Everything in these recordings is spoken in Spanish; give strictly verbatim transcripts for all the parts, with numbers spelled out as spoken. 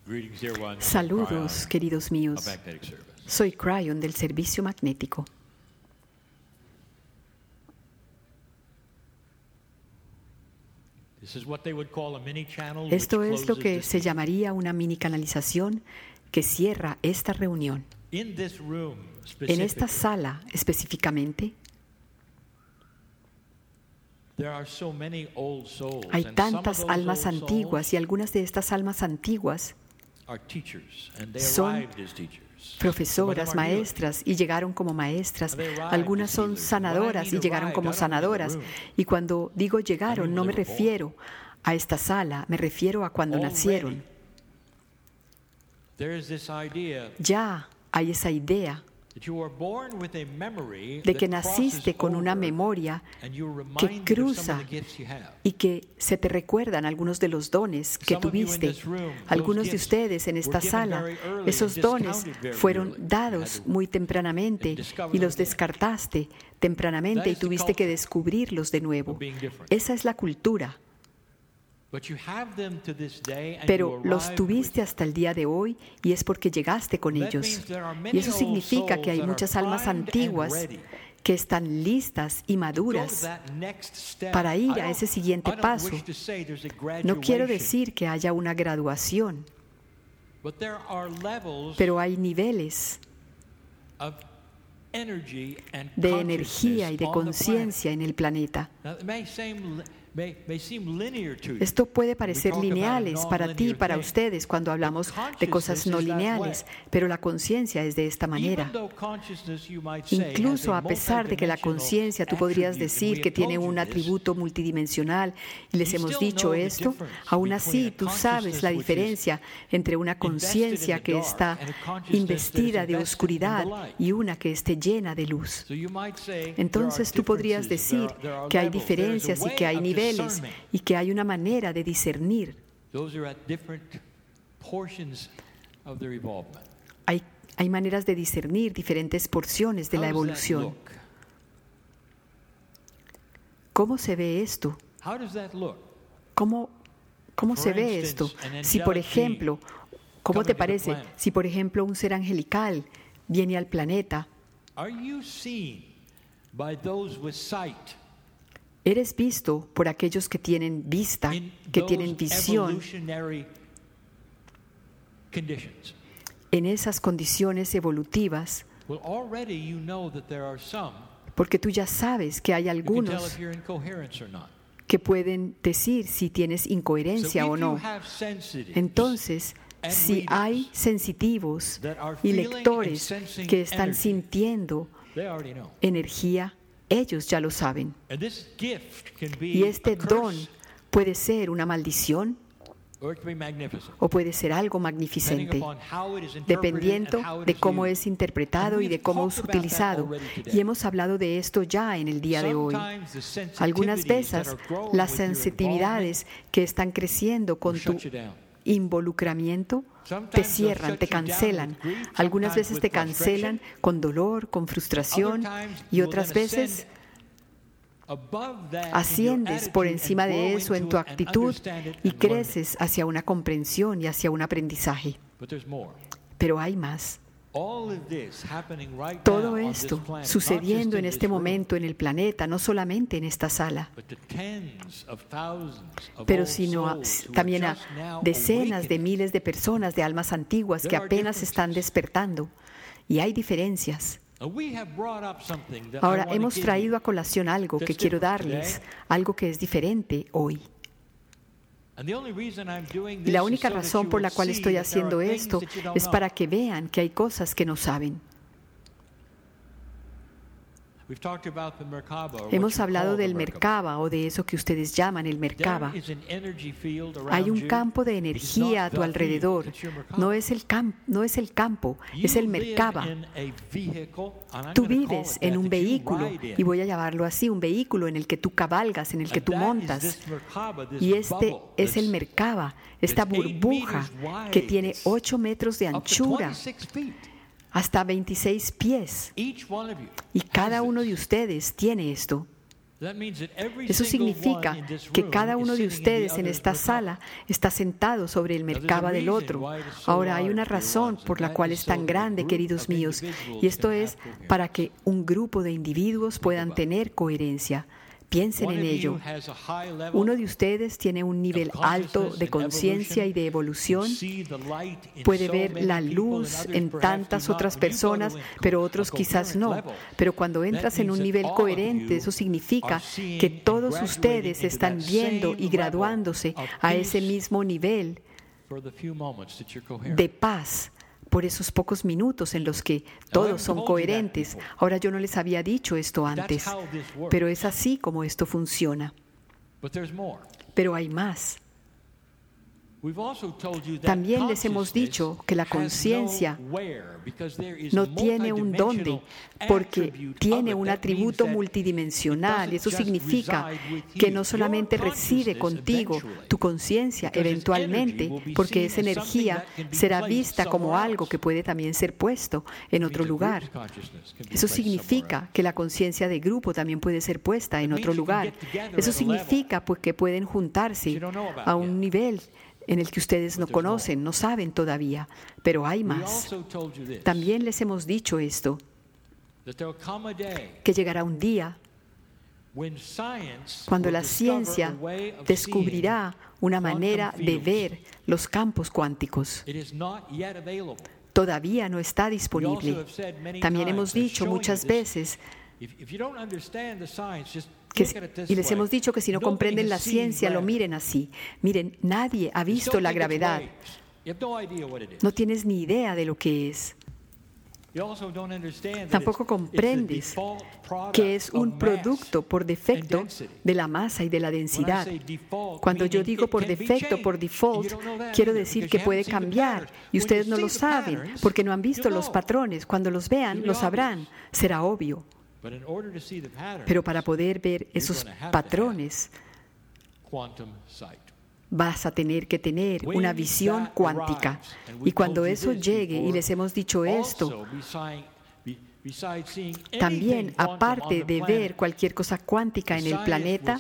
Saludos, queridos míos. Soy Cryon del Servicio Magnético. Esto es lo que se llamaría una mini canalización que cierra esta reunión. En esta sala específicamente, hay tantas almas antiguas y algunas de estas almas antiguas son profesoras, maestras y llegaron como maestras. Algunas son sanadoras y llegaron como sanadoras. Y cuando digo llegaron, no me refiero a esta sala, me refiero a cuando nacieron. Ya hay esa idea de que naciste con una memoria que cruza y que se te recuerdan algunos de los dones que tuviste. Algunos de ustedes en esta sala, esos dones fueron dados muy tempranamente y los descartaste tempranamente y tuviste que descubrirlos de nuevo. Esa es la cultura. Pero los tuviste hasta el día de hoy y es porque llegaste con ellos. Y eso significa que hay muchas almas antiguas que están listas y maduras para ir a ese siguiente paso. No quiero decir que haya una graduación, pero hay niveles de energía y de conciencia en el planeta. Esto puede parecer lineales para ti y para ustedes cuando hablamos de cosas no lineales, pero la conciencia es de esta manera. Incluso a pesar de que la conciencia, tú podrías decir que tiene un atributo multidimensional, y les hemos dicho esto, aún así tú sabes la diferencia entre una conciencia que está investida de oscuridad y una que esté llena de luz. Entonces tú podrías decir que hay diferencias y que hay niveles y que hay una manera de discernir. Hay, hay maneras de discernir diferentes porciones de la evolución. ¿Cómo se ve esto? ¿Cómo, cómo se ve esto? Si, por ejemplo, ¿cómo te parece? Si, por ejemplo, un ser angelical viene al planeta, ¿eres visto por aquellos que tienen vista, que tienen visión en esas condiciones evolutivas? Porque tú ya sabes que hay algunos que pueden decir si tienes incoherencia o no. Entonces, si hay sensitivos y lectores que están sintiendo energía, ellos ya lo saben. Y este don puede ser una maldición o puede ser algo magnificente, dependiendo de cómo es interpretado y de cómo es utilizado. Y hemos hablado de esto ya en el día de hoy. Algunas veces las sensitividades que están creciendo con tu involucramiento te cierran, te cancelan. Algunas veces te cancelan con dolor, con frustración, y otras veces asciendes por encima de eso en tu actitud y creces hacia una comprensión y hacia un aprendizaje. Pero hay más. Todo esto sucediendo en este momento en el planeta, no solamente en esta sala, pero sino a, también a decenas de miles de personas, de almas antiguas que apenas están despertando. Y hay diferencias. Ahora, hemos traído a colación algo que quiero darles, algo que es diferente hoy. Y la única razón por la cual estoy haciendo esto es para que vean que hay cosas que no saben. Hemos hablado del Merkaba o de eso que ustedes llaman el Merkaba. Hay un campo de energía a tu alrededor. No es el, cam- no es el campo, es el Merkaba. Tú vives en un vehículo, y voy a llamarlo así, un vehículo en el que tú cabalgas, en el que tú montas. Y este es el Merkaba, esta burbuja que tiene ocho metros de anchura, hasta veintiséis pies. Y cada uno de ustedes tiene esto. Eso significa que cada uno de ustedes en esta sala está sentado sobre el Merkaba del otro. Ahora, hay una razón por la cual es tan grande, queridos míos, y esto es para que un grupo de individuos puedan tener coherencia. Piensen en ello. Uno de ustedes tiene un nivel alto de conciencia y de evolución. Puede ver la luz en tantas otras personas, pero otros quizás no. Pero cuando entras en un nivel coherente, eso significa que todos ustedes están viendo y graduándose a ese mismo nivel de paz por esos pocos minutos en los que todos son coherentes. Ahora, yo no les había dicho esto antes, pero es así como esto funciona. Pero hay más. También les hemos dicho que la conciencia no tiene un dónde, porque tiene un atributo multidimensional. Eso significa que no solamente reside contigo, tu conciencia eventualmente, porque esa energía será vista como algo que puede también ser puesto en otro lugar. Eso significa que la conciencia de grupo también puede ser puesta en otro lugar. Eso significa pues, que pueden juntarse a un nivel en el que ustedes no conocen, no saben todavía, pero hay más. También les hemos dicho esto, que llegará un día cuando la ciencia descubrirá una manera de ver los campos cuánticos. Todavía no está disponible. También hemos dicho muchas veces, Que, y les hemos dicho que si no comprenden la ciencia, lo miren así. Miren, nadie ha visto la gravedad. No tienes ni idea de lo que es. Tampoco comprendes que es un producto por defecto de la masa y de la densidad. Cuando yo digo por defecto, por default, quiero decir que puede cambiar y ustedes no lo saben porque no han visto los patrones. Cuando los vean, lo sabrán. Será obvio. Pero para poder ver esos patrones, vas a tener que tener una visión cuántica. Y cuando eso llegue, y les hemos dicho esto, también, aparte de ver cualquier cosa cuántica en el planeta,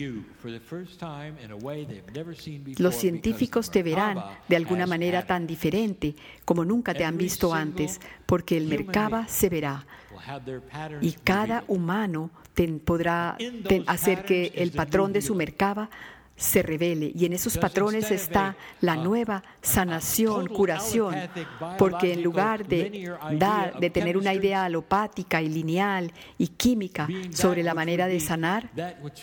los científicos te verán de alguna manera tan diferente como nunca te han visto antes, porque el Merkaba se verá. Y cada humano ten, podrá ten, hacer que el patrón de su Merkaba se revele. Y en esos patrones está la nueva sanación, curación. Porque en lugar de, dar, de tener una idea alopática y lineal y química sobre la manera de sanar,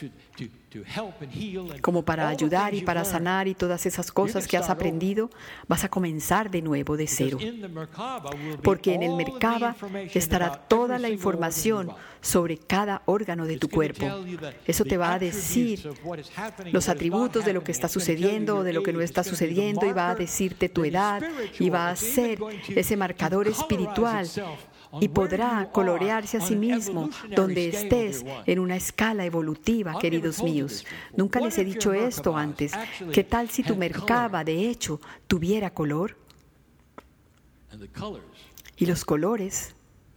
como para ayudar y para sanar y todas esas cosas que has aprendido, vas a comenzar de nuevo de cero. Porque en el Merkaba estará toda la información sobre cada órgano de tu cuerpo. Eso te va a decir los atributos de lo que está sucediendo o de lo que no está sucediendo, y va a decirte tu edad, y va a ser ese marcador espiritual. Y podrá colorearse a sí mismo donde estés en una escala evolutiva, queridos míos. Nunca les he dicho esto antes. ¿Qué tal si tu Merkaba, de hecho, tuviera color? Y los colores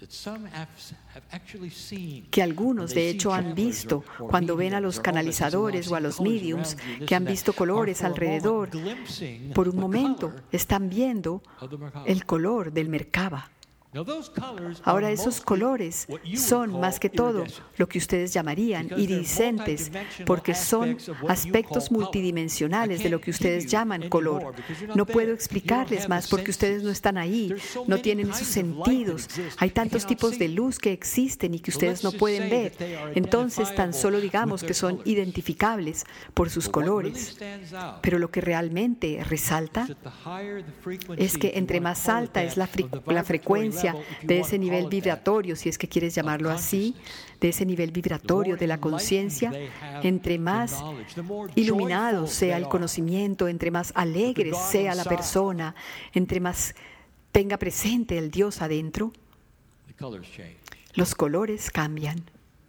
que algunos de hecho han visto cuando ven a los canalizadores o a los mediums, que han visto colores alrededor, por un momento están viendo el color del Merkaba. Ahora, esos colores son más que todo lo que ustedes llamarían iridiscentes, porque son aspectos multidimensionales de lo que ustedes llaman color. No puedo explicarles más porque ustedes no están ahí, no tienen esos sentidos. Hay tantos tipos de luz que existen y que ustedes no pueden ver. Entonces, tan solo digamos que son identificables por sus colores. Pero lo que realmente resalta es que entre más alta es la, fre- la frecuencia de ese nivel vibratorio, si es que quieres llamarlo así, de ese nivel vibratorio de la conciencia, entre más iluminado sea el conocimiento, entre más alegre sea la persona, entre más tenga presente el Dios adentro, los colores cambian.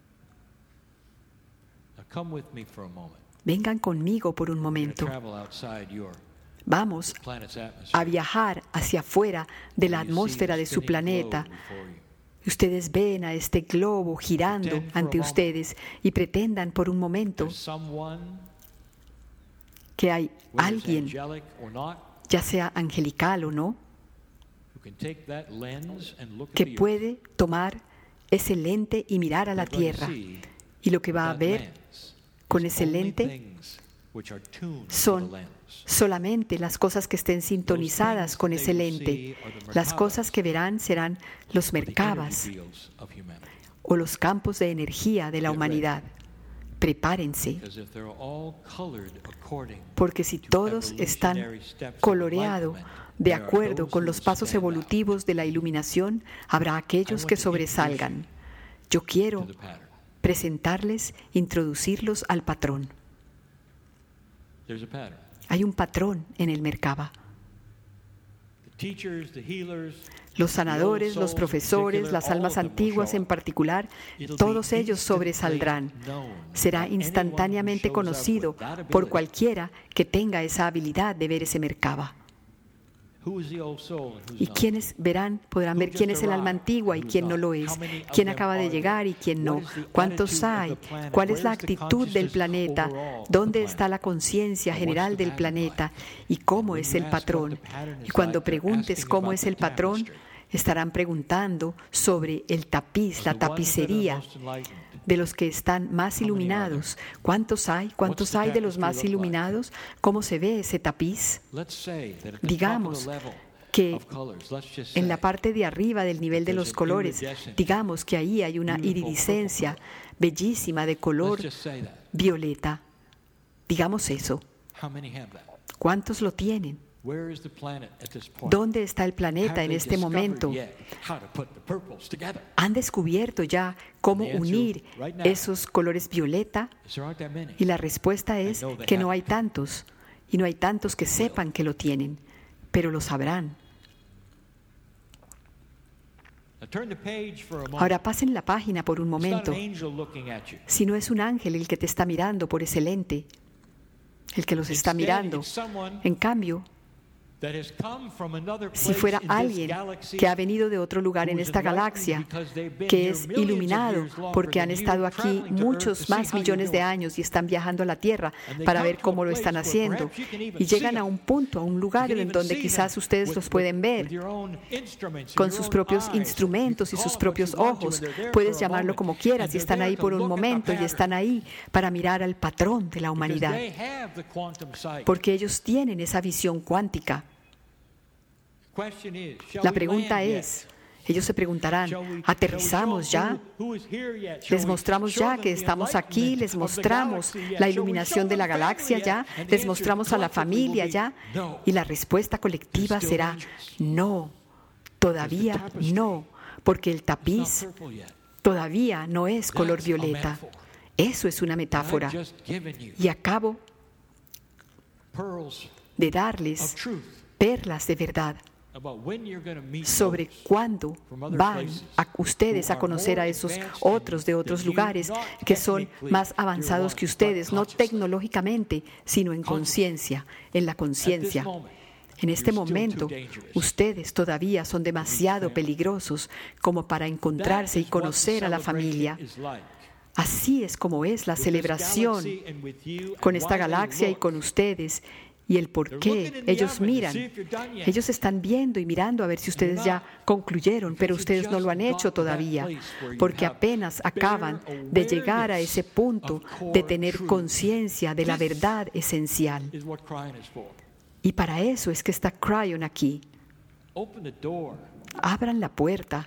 Vengan conmigo por un momento. Vamos a viajar hacia afuera de la atmósfera de su planeta. ustedes ven a este globo girando ante ustedes y pretendan por un momento que hay alguien, ya sea angelical o no, que puede tomar ese lente y mirar a la tierra. Y lo que va a ver con ese lente son solamente las cosas que estén sintonizadas con ese lente. Las cosas que verán serán los merkabas o los campos de energía de la humanidad. Prepárense, porque si todos están coloreados de acuerdo con los pasos evolutivos de la iluminación, habrá aquellos que sobresalgan. Yo quiero presentarles, introducirlos al patrón. Hay un patrón en el Merkaba. Los sanadores, los profesores, las almas antiguas en particular, todos ellos sobresaldrán. Será instantáneamente conocido por cualquiera que tenga esa habilidad de ver ese Merkaba. Y quienes verán, podrán ver quién es el alma antigua y quién no lo es, quién acaba de llegar y quién no, cuántos hay, cuál es la actitud del planeta, dónde está la conciencia general del planeta y cómo es el patrón. Y cuando preguntes cómo es el patrón, estarán preguntando sobre el tapiz, la tapicería de los que están más iluminados. ¿Cuántos hay? ¿Cuántos hay de los más iluminados? ¿Cómo se ve ese tapiz? Digamos que en la parte de arriba del nivel de los colores, digamos que ahí hay una iridiscencia bellísima de color violeta. Digamos eso. ¿Cuántos lo tienen? ¿Dónde está el planeta en este momento? ¿Han descubierto ya cómo unir esos colores violeta? Y la respuesta es que no hay tantos, y no hay tantos que sepan que lo tienen, pero lo sabrán. Ahora pasen la página por un momento. Si no es un ángel el que te está mirando por ese lente, el que los está mirando, en cambio, si fuera alguien que ha venido de otro lugar en esta galaxia, que es iluminado porque han estado aquí muchos más millones de años y están viajando a la Tierra para ver cómo lo están haciendo, y llegan a un punto, a un lugar en donde quizás ustedes los pueden ver con sus propios instrumentos y sus propios ojos, puedes llamarlo como quieras, y están ahí por un momento y están ahí para mirar al patrón de la humanidad, porque ellos tienen esa visión cuántica. La pregunta es, ellos se preguntarán, ¿aterrizamos ya? ¿Les mostramos ya que estamos aquí? ¿Les mostramos la iluminación de la galaxia ya? ¿Les mostramos a la familia ya? Y la respuesta colectiva será, no, todavía no, porque el tapiz todavía no es color violeta. Eso es una metáfora. Y acabo de darles perlas de verdad sobre cuándo van a ustedes a conocer a esos otros de otros lugares que son más avanzados que ustedes, no tecnológicamente, sino en conciencia, en la conciencia. En este momento, ustedes todavía son demasiado peligrosos como para encontrarse y conocer a la familia. Así es como es la celebración con esta galaxia y con ustedes. Y el por qué ellos miran, ellos están viendo y mirando a ver si ustedes ya concluyeron, pero ustedes no lo han hecho todavía, porque apenas acaban de llegar a ese punto de tener conciencia de la verdad esencial. Y para eso es que está Cryon aquí. Abran la puerta.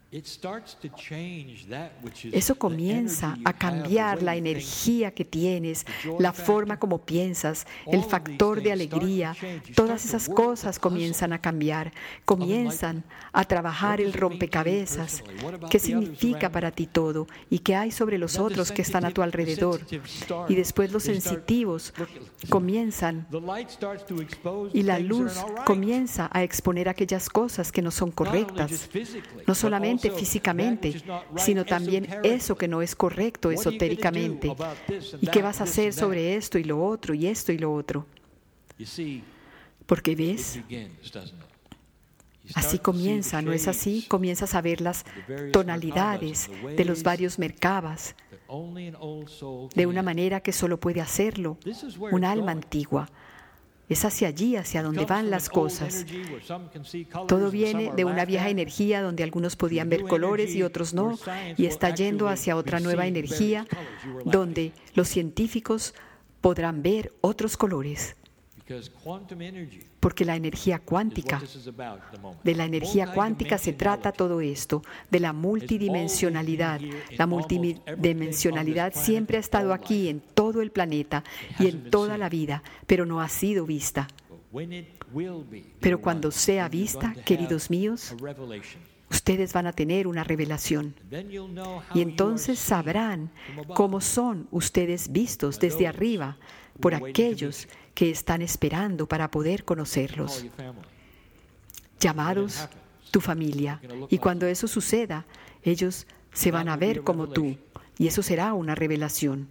Eso comienza a cambiar la energía que tienes, la forma como piensas, el factor de alegría. Todas esas cosas comienzan a cambiar, comienzan a trabajar el rompecabezas. ¿Qué significa para ti todo? ¿Y qué hay sobre los otros que están a tu alrededor? Y después los sensitivos comienzan, y la luz comienza a exponer aquellas cosas que no son correctas. No solamente físicamente, sino también eso que no es correcto esotéricamente. ¿Y qué vas a hacer sobre esto y lo otro y esto y lo otro? Porque ves, Así comienza, ¿no es así? Comienzas a ver las tonalidades de los varios merkabas de una manera que solo puede hacerlo un alma antigua. Es hacia allí, hacia donde van las cosas. Todo viene de una vieja energía donde algunos podían ver colores y otros no, y está yendo hacia otra nueva energía donde los científicos podrán ver otros colores. Porque la energía cuántica, de la energía cuántica se trata todo esto, de la multidimensionalidad. La multidimensionalidad siempre ha estado aquí en todo el planeta y en toda la vida, pero no ha sido vista. Pero cuando sea vista, queridos míos, ustedes van a tener una revelación. Y entonces sabrán cómo son ustedes vistos desde arriba por aquellos que están esperando para poder conocerlos. Llamados tu familia. Y cuando eso suceda, ellos se van a ver como tú. Y eso será una revelación.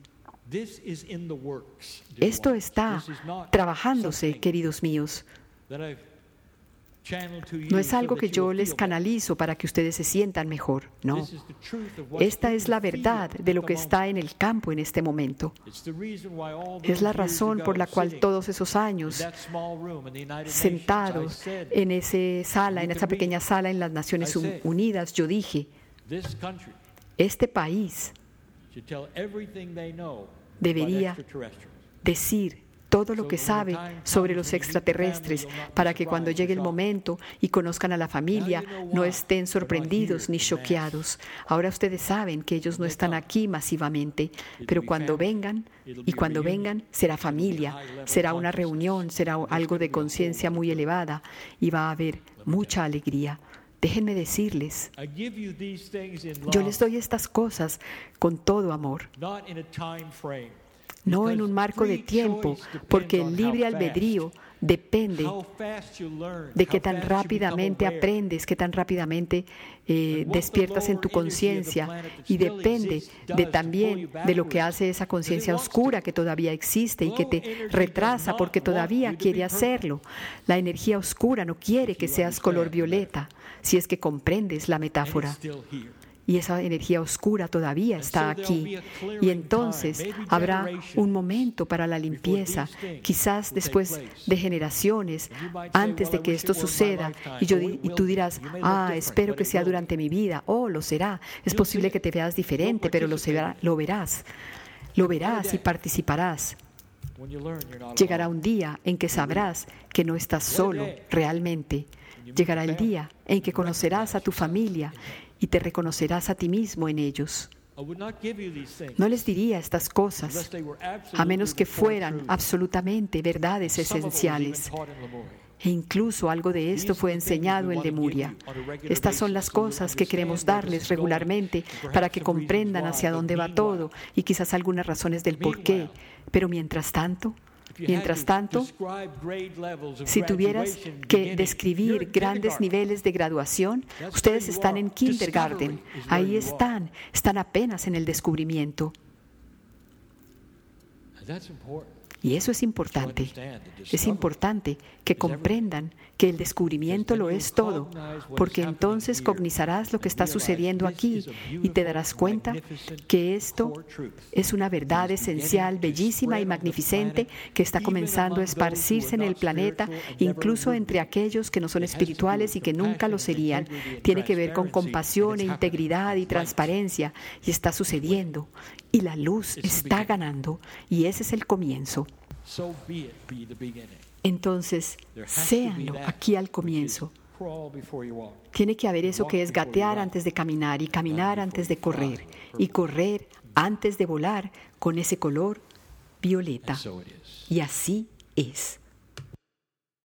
Esto está trabajándose, queridos míos. No es algo que yo les canalizo para que ustedes se sientan mejor, no. Esta es la verdad de lo que está en el campo en este momento. Es la razón por la cual todos esos años sentados en esa sala, en esa pequeña sala en las Naciones Unidas, yo dije, este país debería decir todo lo que sabe sobre los extraterrestres, para que cuando llegue el momento y conozcan a la familia, no estén sorprendidos ni choqueados. Ahora ustedes saben que ellos no están aquí masivamente, pero cuando vengan, y cuando vengan, será familia, será una reunión, será algo de conciencia muy elevada, y va a haber mucha alegría. Déjenme decirles, yo les doy estas cosas con todo amor. No en un marco de tiempo, porque el libre albedrío depende de qué tan rápidamente aprendes, qué tan rápidamente eh, despiertas en tu conciencia, y depende de también de lo que hace esa conciencia oscura que todavía existe y que te retrasa porque todavía quiere hacerlo. La energía oscura no quiere que seas color violeta, si es que comprendes la metáfora. Y esa energía oscura todavía está aquí. Y entonces habrá un momento para la limpieza, quizás después de generaciones, antes de que esto suceda. Y, yo, y tú dirás, ah, espero que sea durante mi vida. Oh, lo será. Es posible que te veas diferente, pero lo, será, lo verás. Lo verás y participarás. Llegará un día en que sabrás que no estás solo realmente. Llegará el día en que conocerás a tu familia y te reconocerás a ti mismo en ellos. No les diría estas cosas a menos que fueran absolutamente verdades esenciales. E incluso algo de esto fue enseñado en Lemuria. Estas son las cosas que queremos darles regularmente para que comprendan hacia dónde va todo y quizás algunas razones del por qué. Pero mientras tanto, Mientras tanto, si tuvieras que describir grandes niveles de graduación, ustedes están en kindergarten. Ahí están, están apenas en el descubrimiento. Y eso es importante. Es importante que comprendan que el descubrimiento lo es todo, porque entonces cognizarás lo que está sucediendo aquí y te darás cuenta que esto es una verdad esencial, bellísima y magnificente que está comenzando a esparcirse en el planeta, incluso entre aquellos que no son espirituales y que nunca lo serían. Tiene que ver con compasión e integridad y transparencia, y está sucediendo. Y la luz está ganando, y ese es el comienzo. Entonces, séanlo aquí al comienzo. Tiene que haber eso que es gatear antes de caminar, y caminar antes de correr, y correr antes de volar con ese color violeta. Y así es.